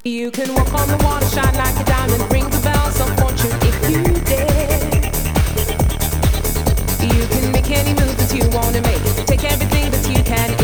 You can walk on the water, shine like a diamond, ring the bells of fortune if you dare. You can make any move that you want to make, take everything that you can